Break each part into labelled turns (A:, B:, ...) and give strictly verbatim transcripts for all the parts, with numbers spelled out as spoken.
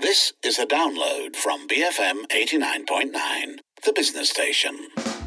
A: This is a download from B F M eighty-nine point nine, the business station.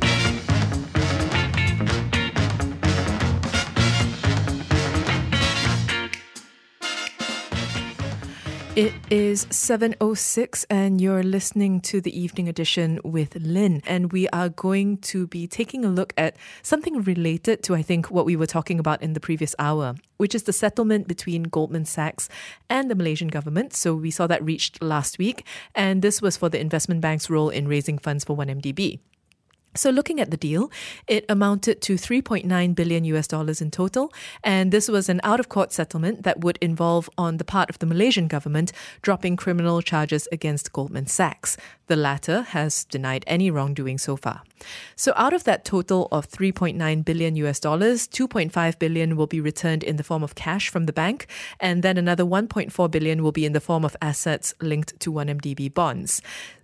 B: It is seven oh six and you're listening to the evening edition with Lynn, and we are going to be taking a look at something related to, I think, what we were talking about in the previous hour, which is the settlement between Goldman Sachs and the Malaysian government. So we saw that reached last week, and this was for the investment bank's role in raising funds for one M D B. So looking at the deal, it amounted to three point nine billion U S dollars in total, and this was an out-of-court settlement that would involve, on the part of the Malaysian government, dropping criminal charges against Goldman Sachs. The latter has denied any wrongdoing so far. So out of that total of three point nine billion U S dollars, two point five billion will be returned in the form of cash from the bank, and then another one point four billion will be in the form of assets linked to one M D B bonds.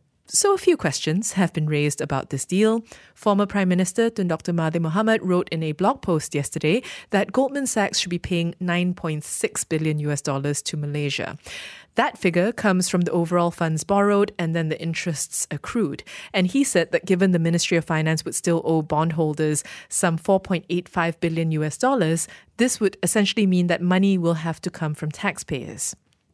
B: So a few questions have been raised about this deal. Former Prime Minister Tun Doctor Mahathir Mohamad wrote in a blog post yesterday that Goldman Sachs should be paying nine point six billion U S dollars to Malaysia. That figure comes from the overall funds borrowed and then the interests accrued. And he said that given the Ministry of Finance would still owe bondholders some four point eight five billion U S dollars, this would essentially mean that money will have to come from taxpayers.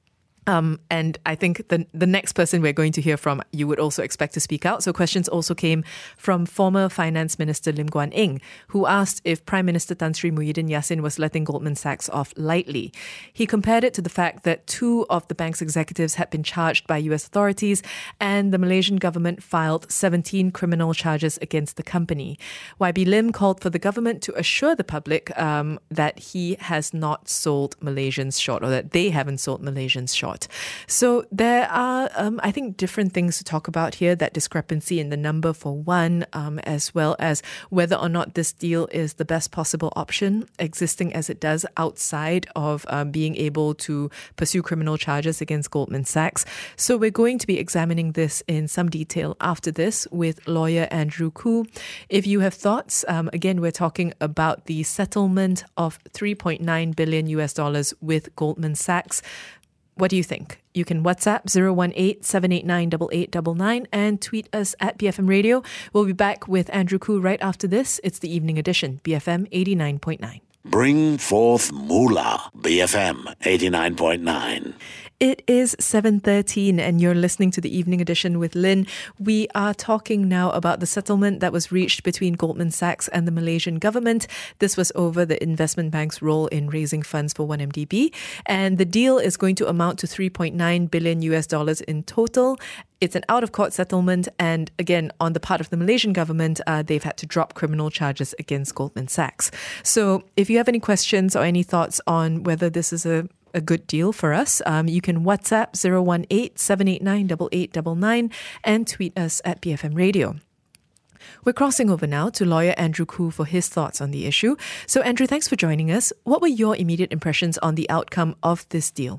B: Um, and I think the the next person we're going to hear from, you would also expect to speak out. So questions also came from former Finance Minister Lim Guan Eng, who asked if Prime Minister Tan Sri Muhyiddin Yassin was letting Goldman Sachs off lightly. He compared it to the fact that two of the bank's executives had been charged by U S authorities, and the Malaysian government filed seventeen criminal charges against the company. Y B Lim called for the government to assure the public um, that he has not sold Malaysians short, or that they haven't sold Malaysians short. So there are, um, I think, different things to talk about here. That discrepancy in the number for one, um, as well as whether or not this deal is the best possible option, existing as it does outside of um, being able to pursue criminal charges against Goldman Sachs. So we're going to be examining this in some detail after this with lawyer Andrew Khoo. If you have thoughts, um, again, we're talking about the settlement of three point nine billion U S dollars with Goldman Sachs. What do you think? You can WhatsApp zero one eight, seven eight nine, eight eight nine nine and tweet us at B F M Radio. We'll be back with Andrew Khoo right after this. It's the evening edition, B F M eighty-nine point nine.
A: Bring forth moolah, B F M eighty-nine point nine.
B: It is seven thirteen and you're listening to the evening edition with Lynn. We are talking now about the settlement that was reached between Goldman Sachs and the Malaysian government. This was over the investment bank's role in raising funds for one M D B. And the deal is going to amount to three point nine billion U S dollars in total. It's an out-of-court settlement, and again, on the part of the Malaysian government, uh, they've had to drop criminal charges against Goldman Sachs. So if you have any questions or any thoughts on whether this is a a good deal for us, um, you can WhatsApp zero one eight, seven eight nine, eight eight nine nine and tweet us at B F M Radio. We're crossing over now to lawyer Andrew Khoo for his thoughts on the issue. So Andrew, thanks for joining us. What were your immediate impressions on the outcome of this deal?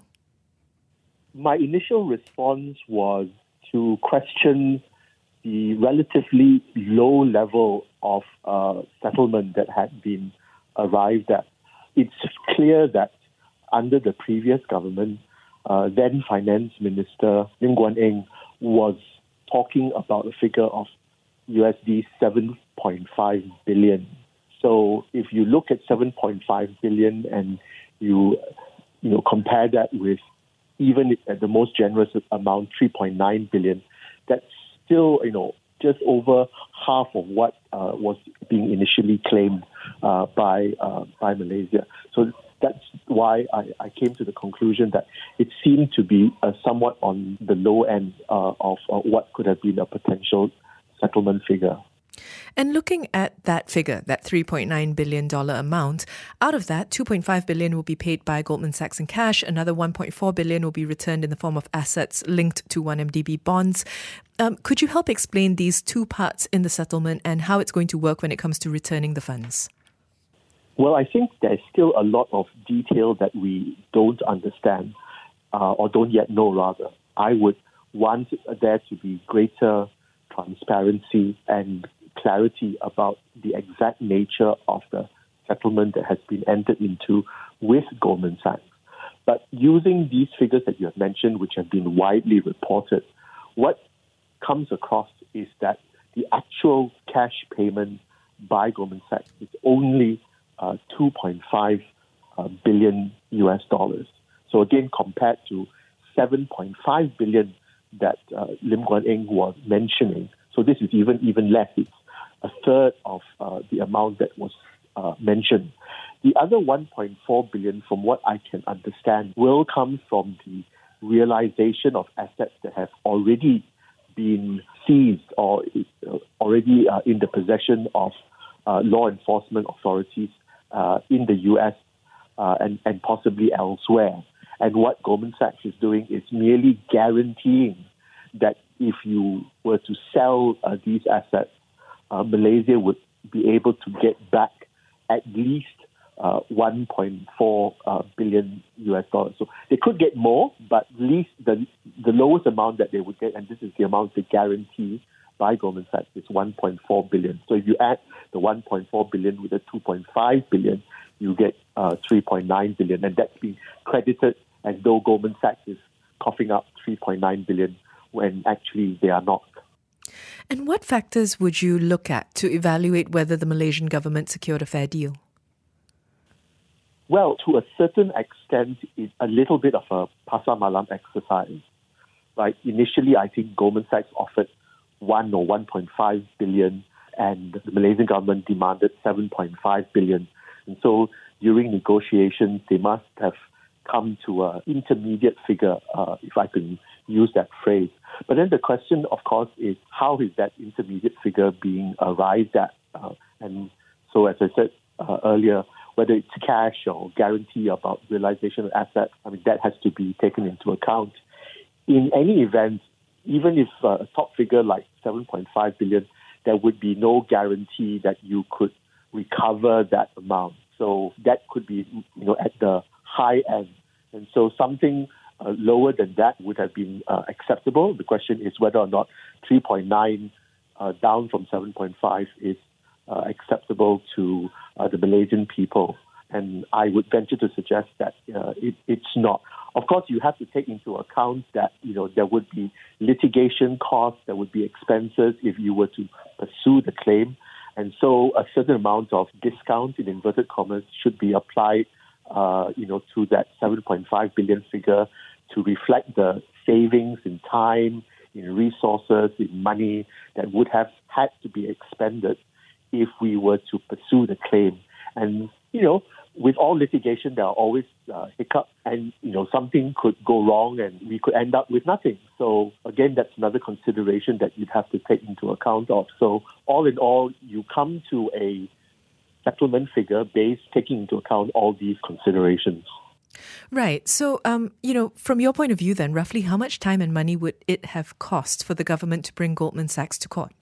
C: My initial response was to question the relatively low level of uh, settlement that had been arrived at. It's clear that under the previous government, uh, then Finance Minister Lim Guan Eng was talking about a figure of U S D seven point five billion. So if you look at seven point five billion and you you know compare that with even at the most generous amount, three point nine billion, that's still you know just over half of what uh, was being initially claimed uh, by uh, by Malaysia. So that's why I, I came to the conclusion that it seemed to be uh, somewhat on the low end uh, of uh, what could have been a potential settlement figure.
B: And looking at that figure, that three point nine billion dollars amount, out of that, two point five billion dollars will be paid by Goldman Sachs in cash, another one point four billion dollars will be returned in the form of assets linked to one M D B bonds. Um, could you help explain these two parts in the settlement and how it's going to work when it comes to returning the funds?
C: Well, I think there's still a lot of detail that we don't understand, uh, or don't yet know, rather. I would want there to be greater transparency and clarity about the exact nature of the settlement that has been entered into with Goldman Sachs. But using these figures that you have mentioned, which have been widely reported, what comes across is that the actual cash payment by Goldman Sachs is only uh, two point five uh, billion U S dollars. So again, compared to seven point five billion that uh, Lim Guan Eng was mentioning. So this is even even less. It's a third of uh, the amount that was uh, mentioned. The other one point four billion, from what I can understand, will come from the realization of assets that have already been seized or uh, already uh, in the possession of uh, law enforcement authorities uh, in the U S uh, and, and possibly elsewhere. And what Goldman Sachs is doing is merely guaranteeing that if you were to sell uh, these assets, uh, Malaysia would be able to get back at least uh, one point four uh, billion U S dollars. So they could get more, but at least the the lowest amount that they would get, and this is the amount they guarantee by Goldman Sachs, is one point four billion. So if you add the one point four billion with the two point five billion, you get uh, three point nine billion, and that's being credited as though Goldman Sachs is coughing up three point nine billion when actually they are not.
B: And what factors would you look at to evaluate whether the Malaysian government secured a fair deal?
C: Well, to a certain extent, it's a little bit of a pasar malam exercise. Right? Initially, I think Goldman Sachs offered one or one point five billion, and the Malaysian government demanded seven point five billion. And so during negotiations, they must have come to an intermediate figure, uh, if I can use that phrase. But then the question, of course, is how is that intermediate figure being arrived at? Uh, and so, as I said uh, earlier, whether it's cash or guarantee about realization of assets, I mean, that has to be taken into account. In any event, even if uh, a top figure like seven point five billion, there would be no guarantee that you could recover that amount. So that could be, you know, at the high end. And so something uh, lower than that would have been uh, acceptable. The question is whether or not three point nine uh, down from seven point five is uh, acceptable to uh, the Malaysian people. And I would venture to suggest that uh, it, it's not. Of course, you have to take into account that, you know, there would be litigation costs, there would be expenses if you were to pursue the claim. And so a certain amount of discount, in inverted commas, should be applied, uh, you know, to that seven point five billion figure to reflect the savings in time, in resources, in money that would have had to be expended if we were to pursue the claim. And, you know, with all litigation, there are always uh, hiccups, and, you know, something could go wrong and we could end up with nothing. So, again, that's another consideration that you'd have to take into account of. So, all in all, you come to a settlement figure based taking into account all these considerations.
B: Right. So, um, you know, from your point of view then, roughly how much time and money would it have cost for the government to bring Goldman Sachs to court?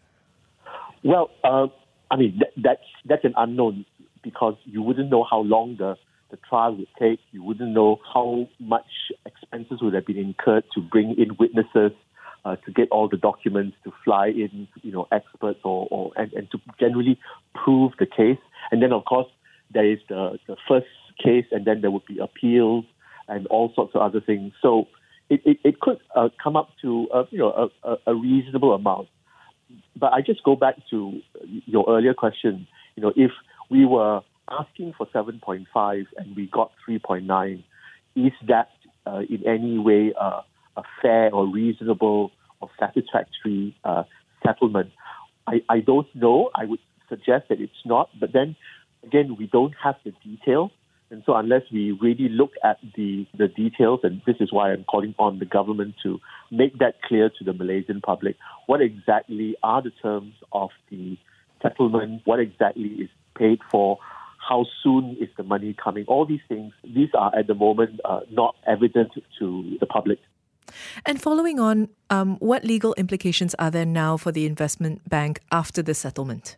C: Well, uh, I mean, th- that's that's an unknown, because you wouldn't know how long the, the trial would take. You wouldn't know how much expenses would have been incurred to bring in witnesses, uh, to get all the documents, to fly in, you know, experts, or, or and, and to generally prove the case. And then, of course, there is the, the first case, and then there would be appeals and all sorts of other things. So it, it, it could uh, come up to, uh, you know, a, a reasonable amount. But I just go back to your earlier question. You know, if we were asking for seven point five and we got three point nine, is that uh, in any way uh, a fair or reasonable or satisfactory uh, settlement? I, I don't know. I would suggest that it's not. But then, again, we don't have the details. And so unless we really look at the, the details, and this is why I'm calling on the government to make that clear to the Malaysian public, what exactly are the terms of the settlement, what exactly is paid for, how soon is the money coming, all these things, these are at the moment uh, not evident to the public.
B: And following on, um, what legal implications are there now for the investment bank after the settlement?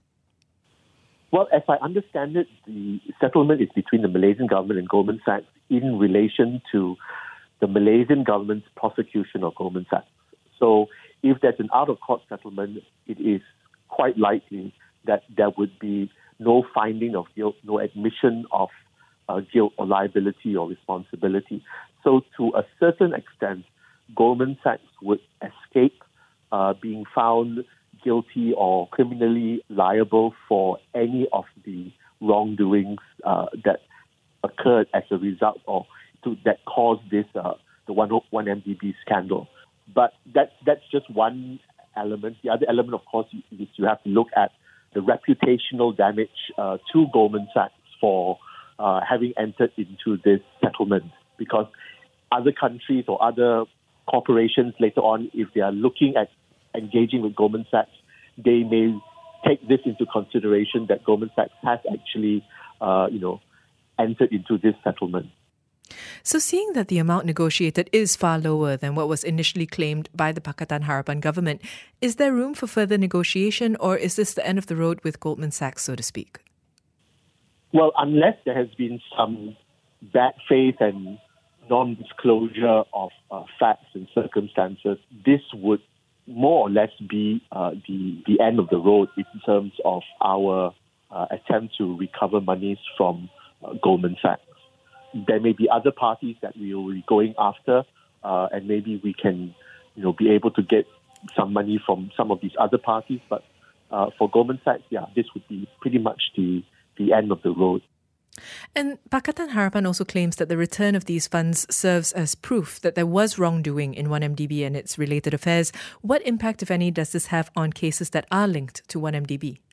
C: Well, as I understand it, the settlement is between the Malaysian government and Goldman Sachs in relation to the Malaysian government's prosecution of Goldman Sachs. So if there's an out-of-court settlement, it is quite likely that there would be no finding of guilt, no admission of uh, guilt or liability or responsibility. So to a certain extent, Goldman Sachs would escape uh, being found guilty or criminally liable for any of the wrongdoings uh, that occurred as a result or to, that caused this uh, the one M D B scandal. But that that's just one element. The other element, of course, is you have to look at the reputational damage uh, to Goldman Sachs for uh, having entered into this settlement, because other countries or other corporations later on, if they are looking at engaging with Goldman Sachs, they may take this into consideration that Goldman Sachs has actually, uh, you know, entered into this settlement.
B: So seeing that the amount negotiated is far lower than what was initially claimed by the Pakatan Harapan government, is there room for further negotiation, or is this the end of the road with Goldman Sachs, so to speak?
C: Well, unless there has been some bad faith and non-disclosure of uh, facts and circumstances, this would more or less be uh, the, the end of the road in terms of our uh, attempt to recover monies from uh, Goldman Sachs. There may be other parties that we will be going after, uh, and maybe we can, you know, be able to get some money from some of these other parties. But uh, for Goldman Sachs, yeah, this would be pretty much the, the end of the road.
B: And Pakatan Harapan also claims that the return of these funds serves as proof that there was wrongdoing in one M D B and its related affairs. What impact, if any, does this have on cases that are linked to one M D B?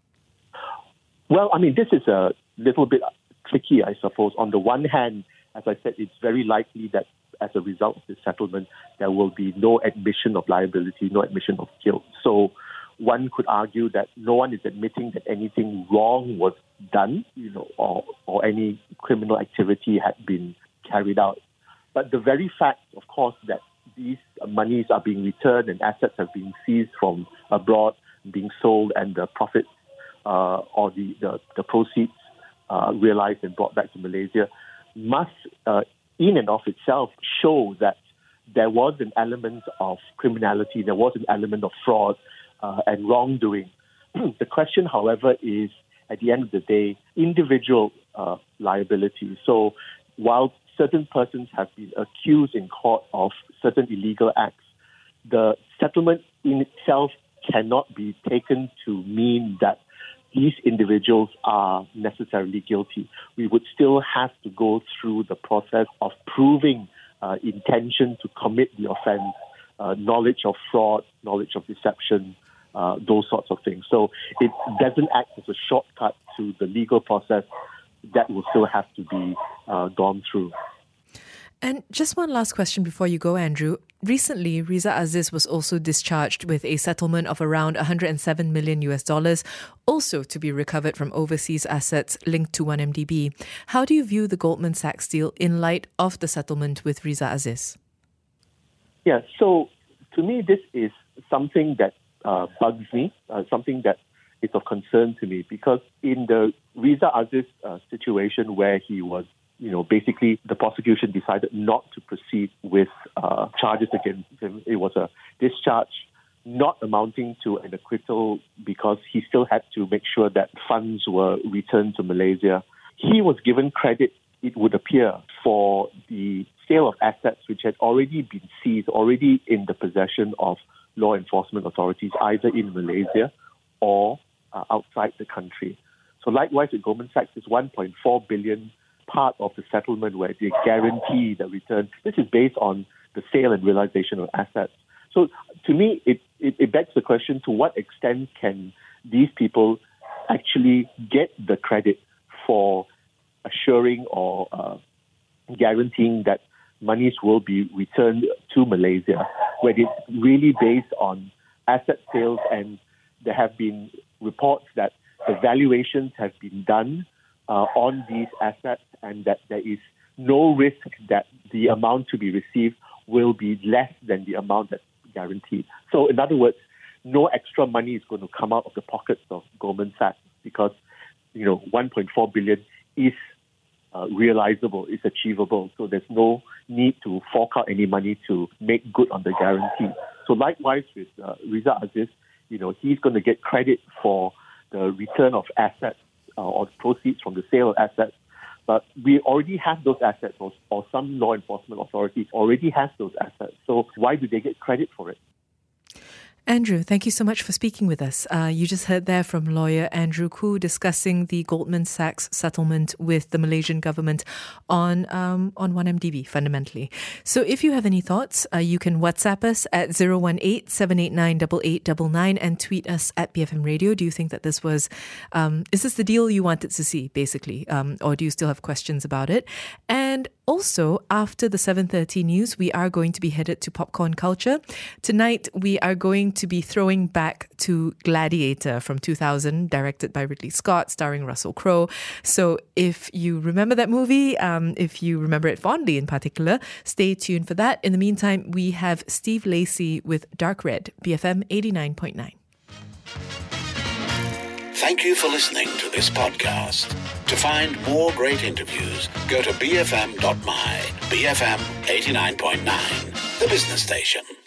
C: Well, I mean, this is a little bit tricky, I suppose. On the one hand, as I said, it's very likely that as a result of this settlement, there will be no admission of liability, no admission of guilt. So one could argue that no one is admitting that anything wrong was done, you know, or, or any criminal activity had been carried out. But the very fact, of course, that these monies are being returned and assets have been seized from abroad, being sold, and the profits uh, or the, the, the proceeds uh, realized and brought back to Malaysia must, uh, in and of itself, show that there was an element of criminality, there was an element of fraud uh, and wrongdoing. The question, however, is, at the end of the day, individual uh, liability. So while certain persons have been accused in court of certain illegal acts, the settlement in itself cannot be taken to mean that these individuals are necessarily guilty. We would still have to go through the process of proving uh, intention to commit the offense, uh, knowledge of fraud, knowledge of deception, uh, those sorts of things. So it doesn't act as a shortcut to the legal process. That will still have to be uh, gone through.
B: And just one last question before you go, Andrew. Recently, Riza Aziz was also discharged with a settlement of around one hundred seven million US dollars, also to be recovered from overseas assets linked to one M D B. How do you view the Goldman Sachs deal in light of the settlement with Riza Aziz?
C: Yeah, so to me, this is something that uh, bugs me, uh, something that is of concern to me, because in the Riza Aziz uh, situation where he was, you know, basically the prosecution decided not to proceed with uh, charges against him. It was a discharge not amounting to an acquittal because he still had to make sure that funds were returned to Malaysia. He was given credit, it would appear, for the sale of assets which had already been seized, already in the possession of law enforcement authorities, either in Malaysia or uh, outside the country. So likewise with Goldman Sachs, this one point four billion part of the settlement where they guarantee the return. This is based on the sale and realization of assets. So to me, it, it, it begs the question, to what extent can these people actually get the credit for assuring or uh, guaranteeing that monies will be returned to Malaysia, where it's really based on asset sales, and there have been reports that the valuations have been done Uh, on these assets, and that there is no risk that the amount to be received will be less than the amount that's guaranteed. So in other words, no extra money is going to come out of the pockets of Goldman Sachs because, you know, one point four billion is uh, realizable, is achievable. So there's no need to fork out any money to make good on the guarantee. So likewise with uh, Riza Aziz, you know, he's going to get credit for the return of assets or proceeds from the sale of assets, But we already have those assets, or, or some law enforcement authority already has those assets. So why do they get credit for it?
B: Andrew, thank you so much for speaking with us. Uh, you just heard there from lawyer Andrew Khoo discussing the Goldman Sachs settlement with the Malaysian government on um, on one M D B, fundamentally. So if you have any thoughts, uh, you can WhatsApp us at zero one eight, seven eight nine, eight eight nine nine and tweet us at B F M Radio. Do you think that this was, um, is this the deal you wanted to see, basically? Um, or do you still have questions about it? And also, after the seven thirty news, we are going to be headed to Popcorn Culture. Tonight, we are going to be throwing back to Gladiator from two thousand, directed by Ridley Scott, starring Russell Crowe. So if you remember that movie, um, if you remember it fondly in particular, stay tuned for that. In the meantime, we have Steve Lacy with Dark Red, B F M eighty-nine point nine.
A: Thank you for listening to this podcast. To find more great interviews, go to b f m dot my. B F M eighty-nine point nine, the business station.